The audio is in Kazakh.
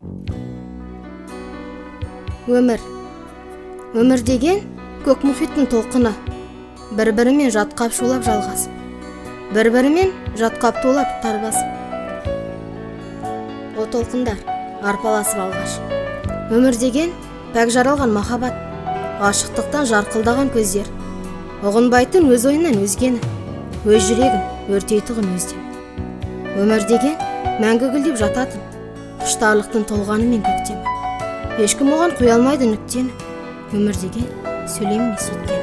Өмір деген көк мұхиттың толқыны, бір-бірімен жатқап шулап жалғасып, бір-бірімен жатқап толап тарбасып. О толқындар арпаласып алғаш. Өмір деген пәк жаралған махаббат, ғашықтықтан жарқылдаған көздер, ұғынбайтын өз ойынан өзгені, өз жүрегін өртейтұғын өзден. Өмір деген мәңгі гүлдеп жататын, құштарлықтың толғаны мен көктемі. Ешкім оған қоя алмайды нүктені. Өмір деген сөйлем емес өткен.